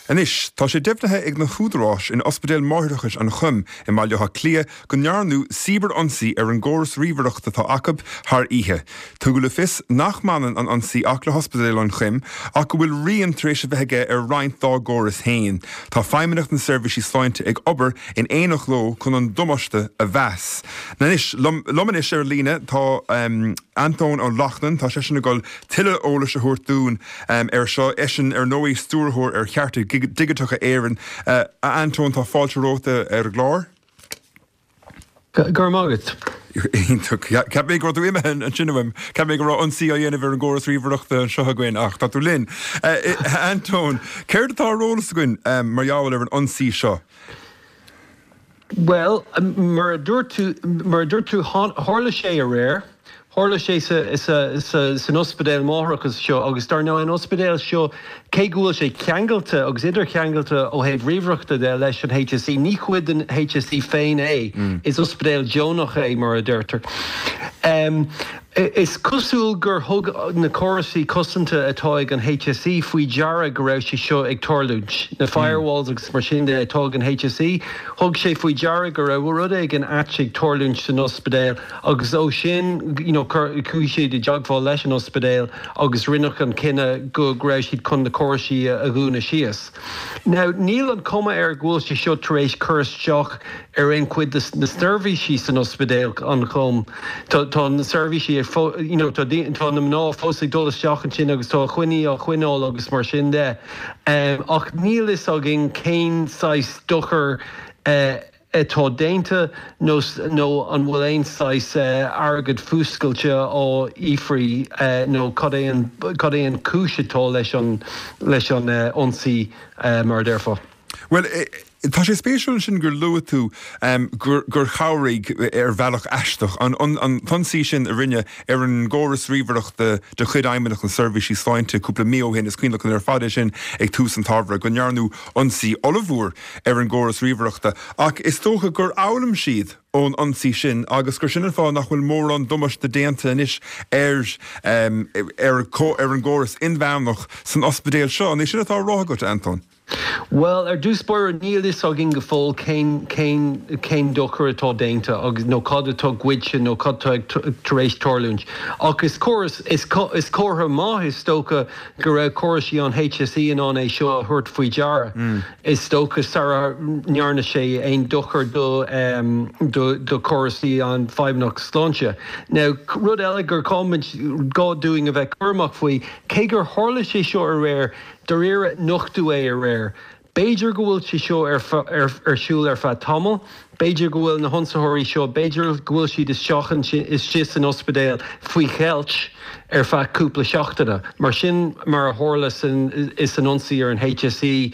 Anis, tá sé defnithe ag na chúdrás in ospidéal máthachas an chum I maileocha clia go nearnú sibir ansaí ar an gcóras ríomhaireachta tá acab thar ihe. Tá go le fis nach manan an ansaí ach le hospidéal an chum ach go bhfuil rion tar éis bheithe ar roinnt dá gcóras hain. Tá feimineach na servicí sláinte ag obair in éanach ló chun an dumaiste a bheas. Nanis, lomanis ar líne tá Anton ó Lachlan tá sé sinna gáil tuile ólas a thuirtún ar seo eisian ar nóí stúrthóir ar cheartú digiteach éireann. Anton tá fáilte róta ar glár? Gur mágat. Ceap mé go bhfuime an sinhim, ceap mé go rá ansaí a dhéanamh ar an gcóras ríomhaireachta an seo againn ach tá tú linn. Anton, céir atá rólas againn mar gheall ar an ansaí seo? Well, mar dúirtú tháirla sé a réir. Hála sé san ospidéal máthachas seo, agus dar ná an ospidéal seo cé gúil sé ceangalta agus idir ceangalta ó héad ríomhaireachta de leis an HSE. Ní chuid an HSE féin é, is ospidéal Jonach é mar a dúirtar. Is cosúil gur thug na chorasaí cosanta atá ag an HSE faoi deara go raibh sé seo ag torlúid. Na firewalls agus mar sin de atá an HSE, thug sé faoi deara go raibh rud ag an aitsigh torlúid san ospidéal, agus ó sin cúi sé de jagfáil leis an ospidéal agus rinneach an cinenne go raibh siad chun na chorasaí a gúna sios. Now, níl an cuma ar ghfuil sé seo tar éis chuirteach ar ein cuid na servicí san ospidéal an chum. Tá na servicí tá na mná fósaigh dul isteach an sin agus tá chuine a chuineáil agus mar sin de. Ach níl is a gin céin sais duchar tá déinte nó an bhfuil éon sais agad fúscailte ó ífrií nó cad é an cúisetá leis anionsaí mar deirfá. Well, tá sé spéisiúil sin gur luú tú gur chairigh ar bhealach eisteach an fansaí sin a rinne ar an gcóras ríomhaireachta de chud aimimeach an servicí sláinte cúpla míohin is cuineach ar fada sin ag tús an tábhra go nearnú ansaí olahúr ar an gcóras ríomhaireachta. Ach is tócha gur álam siad ón ansaí sin agus gur sin fá nach bhfuil mór an dumaiste déanta inis ar an gcóras inbheamnach san ospidéal seo, an é sin atá rágat, Anton. Well, dús buir níl is a gin go fóil céin dochar atá déanta agus nó cad atá gcuid nó cad tar éis torlúint. Agus choras is cótha maith is tócha go raibh chorasaí an HSE an é seo a thuirt faoi deara. Is tócha sara nearna sé aon dochar do chorasaí an feimneach sláinte. Now, rud eile gur comment gáúing a bheith curmach faoi, cé gur tharla sé seo a réir dar éire nochtú é a réir. Beidir go bhfuil sé seo ar siúil ar feadh tamil, Beidir go bhfuil na honsathirí seo, Beidir go bhfuil siad is seachan is sios an ospidéal faoi cheilt ar feadh cúpla seachtaine. Mar sin mar a tharla is an ionsaí ar an HSE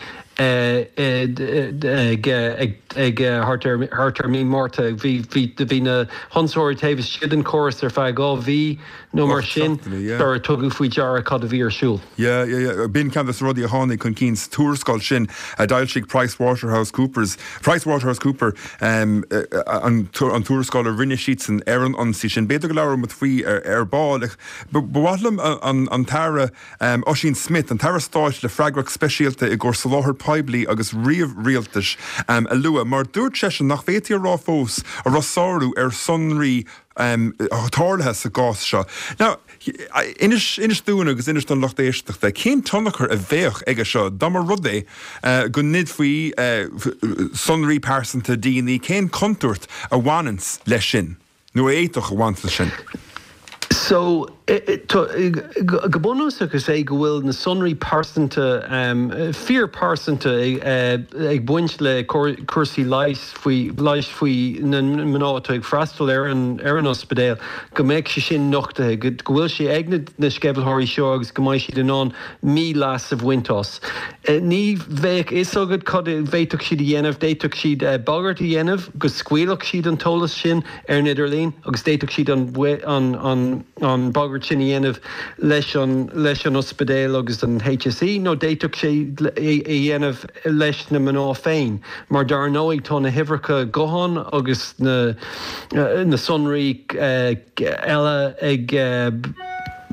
ag hartar mí mórta bhí na honsóirí taobh siad an choras ar feadh gá bhí nó mar sin ar tugadh faoi deara cad a bhí ar siúil. Bíonn ceantas rudí a tháinig chun cíns túrscoil sin a d'fhoilsigh PricewaterhouseCooper an túrscoil a rinne siad san ar an ansaí sin. Beidir go leabhar mu faoi ar báil. Bhhaitlim an Tara Oisín Smith, an Tara stáit le freagrach speisialta i ggur sa láthir Paiblí agus riamh-rialtas a lua, mar dúirt sé sin nach féití rá fós a rasáú ar sonraí tharlathe sa gás seo. Now, inis dúna agus inis don locht éisteachta, cén tonachar a bhéoch ige seo, damar rudé go nid faoi sonraí pásanta daoine, cén contúirt a bhhainans leis sin, nó éitoch a bhainanta sin. So, gabonus agus é go bhfuil na sonraí pásanta, fear pásanta ag buint le cuasaí leis faoi na mnáta ag freastal ar an ospidéal, go méid sé sin nochtathe, go bhfuil sé ag na sceibhilthirí seo agus go mbeidh siad an mí las a bhaintas. Ní bheith is agad cad bhéiteach siad a dhéanamh, déiteach siad bagart a dhéanamh, go scuileach siad an tolas sin ar Nidirlín, agus déiteach siad an bagart sin dhéanamh leis an ospidéal agus an HSE, nó déiteach sé dhéanamh leis na mná féin. Mar dar nóigh tá na hifreacha gohan agus na sonraí eile ag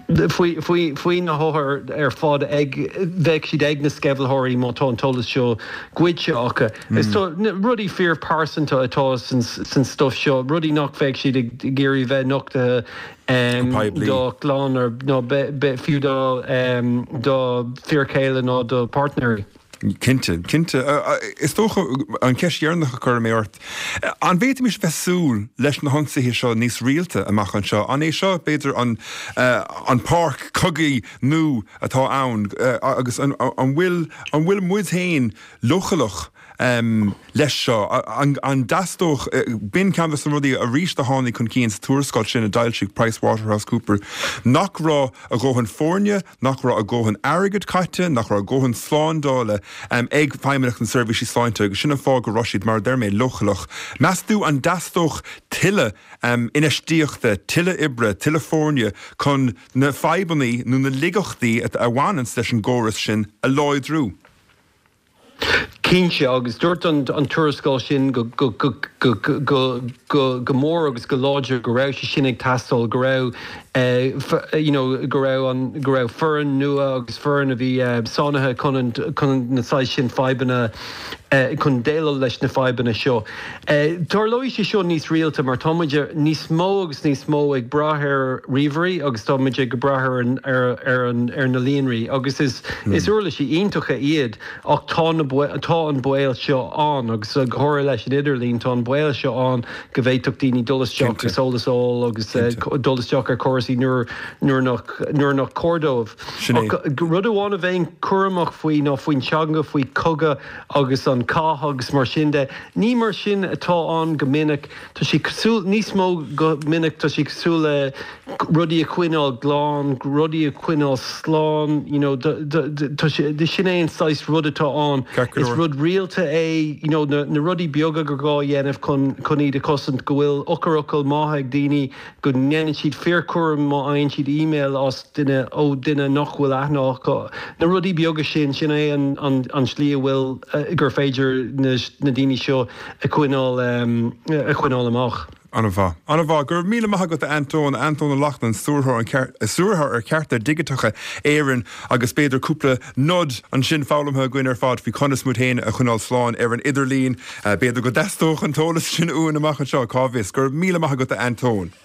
Faoi na háthir fád bheith siad ag na sceibhilthirí má tá an tolas seo gcuide acha. Is rudí fear pásanta atá san stuff seo, rudí nach bheith siad géirí bheith nachtathe dá glán ar fiú dá fearcéile ná do partneri. Kinte is toch an ceisdéarnach a chur méort. An bhéit mis fesúl leis na honsaí seo níos rialte amach an seo. An é seo beidir an park cogaí nó atá ann agus an bhfuil muid héin luchalach leis seo an dastóch bin canvas an rudí a ríist a tháinig chun cíns túrascáil sin a dailsigh PricewaterhouseCooper nach rá a ggóhann fórne, nach rá a ggóhann airgid caite, nach rá a ggóhann sláándála ag feimimeach an servicí sláinte agus sinna fá go roiisiid mar dermé luchalach. Measú an dastóch tiile inistíochta, tiile ibre, tiile fórne chun na feibannaí nó na ligachtaí a bhhainans leis an ggóras sin a láidrú. Cínse agus dúirt an tuarascáil sin go mór agus go láidir go raibh sé sin ag tastal go raibh go raibh fearan nua agus fearan a bhí sánathe chun na sáid sin feibanna chun déile leis na feibanna seo. Tar lois sé seo níos rialta mar táidir níos mó agus níos mó ag brathir riomhairí agus táidir go brathir ar na líonraí agus is uirla sí iontacha iad ach tá an buil seo an agus a gthir leis an idirlín tá an buil seo an go bhhéiteach daoine dulasteach agus solasáil agus dulasteach ar choirsaí nuair nach cordómh. Rud amháin a bhéin curamach faoi ná faoin teanga faoi coga agus an cáthagus mar sin de ní mar sin atá an go minic tá si níos mó go minic tá si cosúla rudí a chuineáil glán, rudí a chuineáil sláán, de sin é an sáis rud atá an. Is rud rialta é na rudí beaga go gá dhéanamh chun iad a cosint go bhfuil ochar mátha ag daoine go nnéanann siad fearcuram má aon siad email as duine nach bhfuil aithná. Na rudí beaga sin é an slí bhfuil gur féidir na daoine seo a chuineáil amach. Anna bhá gur míle maithe go Antón a Lachlan suúrthar ar ceartar digitacha éireann agus beidir cúpla nod an sin fálamthe gcuin ar fád bhí conas mú héin a chunáil sláán ar an idirlín beidir go deistóch an tólas sin uain amach an seo cábhís gur míle maithe go Antón.